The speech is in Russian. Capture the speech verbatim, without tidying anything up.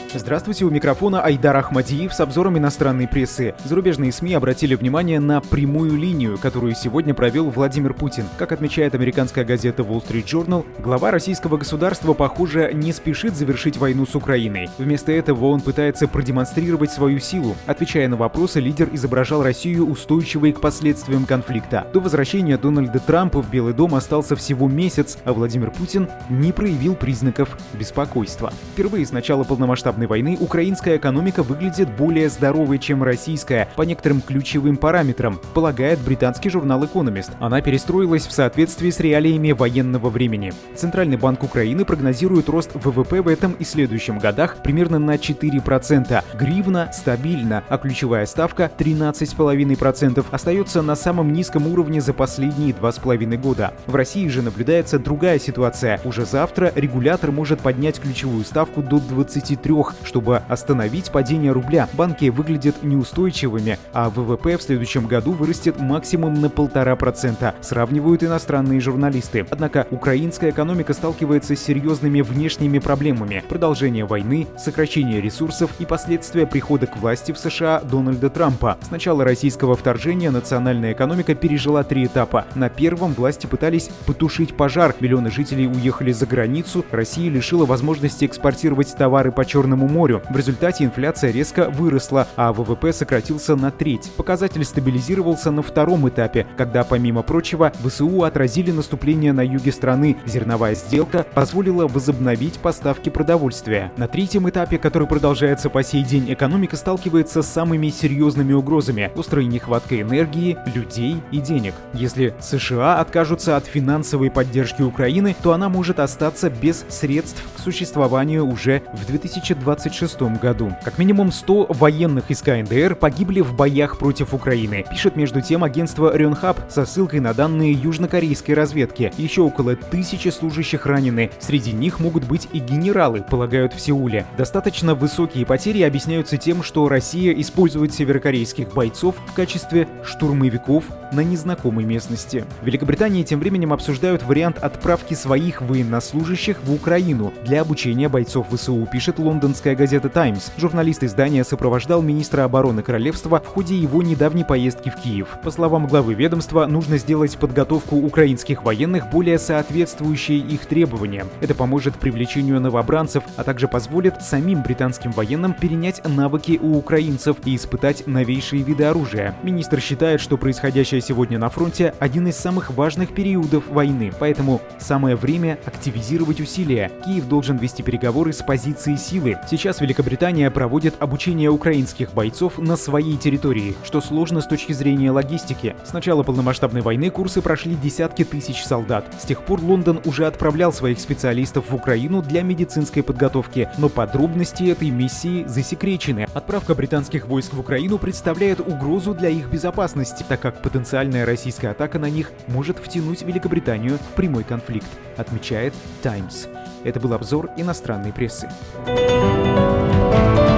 Здравствуйте, у микрофона Айдар Ахмадиев с обзором иностранной прессы. Зарубежные СМИ обратили внимание на прямую линию, которую сегодня провел Владимир Путин. Как отмечает американская газета Wall Street Journal, глава российского государства, похоже, не спешит завершить войну с Украиной. Вместо этого он пытается продемонстрировать свою силу. Отвечая на вопросы, лидер изображал Россию устойчивой к последствиям конфликта. До возвращения Дональда Трампа в Белый дом остался всего месяц, а Владимир Путин не проявил признаков беспокойства. Впервые с начала полномасштабной войны украинская экономика выглядит более здоровой, чем российская, по некоторым ключевым параметрам, полагает британский журнал Economist. Она перестроилась в соответствии с реалиями военного времени. Центральный банк Украины прогнозирует рост ВВП в этом и следующем годах примерно на четыре процента. Гривна стабильна, а ключевая ставка тринадцать целых пять десятых процента остается на самом низком уровне за последние два с половиной года. В России же наблюдается другая ситуация. Уже завтра регулятор может поднять ключевую ставку до двадцати трёх, чтобы остановить падение рубля. Банки выглядят неустойчивыми, а ВВП в следующем году вырастет максимум на полтора процента, сравнивают иностранные журналисты. Однако украинская экономика сталкивается с серьезными внешними проблемами: продолжение войны, сокращение ресурсов и последствия прихода к власти в США Дональда Трампа. С начала российского вторжения национальная экономика пережила три этапа. На первом власти пытались потушить пожар, миллионы жителей уехали за границу, Россия лишила возможности экспортировать товары по Черному морю. В результате инфляция резко выросла, а ВВП сократился на треть. Показатель стабилизировался на втором этапе, когда, помимо прочего, ВСУ отразили наступление на юге страны. Зерновая сделка позволила возобновить поставки продовольствия. На третьем этапе, который продолжается по сей день, экономика сталкивается с самыми серьезными угрозами: острой нехваткой энергии, людей и денег. Если США откажутся от финансовой поддержки Украины, то она может остаться без средств к существованию уже в две тысячи двадцать шестом году. Как минимум сто военных из КНДР погибли в боях против Украины, пишет между тем агентство Рёнхаб со ссылкой на данные южнокорейской разведки. Еще около тысячи служащих ранены. Среди них могут быть и генералы, полагают в Сеуле. Достаточно высокие потери объясняются тем, что Россия использует северокорейских бойцов в качестве штурмовиков на незнакомой местности. В Великобритании тем временем обсуждают вариант отправки своих военнослужащих в Украину для обучения бойцов ВСУ, пишет лондонская газета «Таймс». Журналист издания сопровождал министра обороны королевства в ходе его недавней поездки в Киев. По словам главы ведомства, нужно сделать подготовку украинских военных более соответствующей их требованиям. Это поможет привлечению новобранцев, а также позволит самим британским военным перенять навыки у украинцев и испытать новейшие виды оружия. Министр считает, что происходящее сегодня на фронте один из самых важных периодов войны, поэтому самое время активизировать усилия. Киев должен вести переговоры с позиции силы. Сейчас Великобритания проводит обучение украинских бойцов на своей территории, что сложно с точки зрения логистики. С начала полномасштабной войны курсы прошли десятки тысяч солдат. С тех пор Лондон уже отправлял своих специалистов в Украину для медицинской подготовки, но подробности этой миссии засекречены. Отправка британских войск в Украину представляет угрозу для их безопасности, так как потенциальная российская атака на них может втянуть Великобританию в прямой конфликт, отмечает Times. Это был обзор иностранной прессы.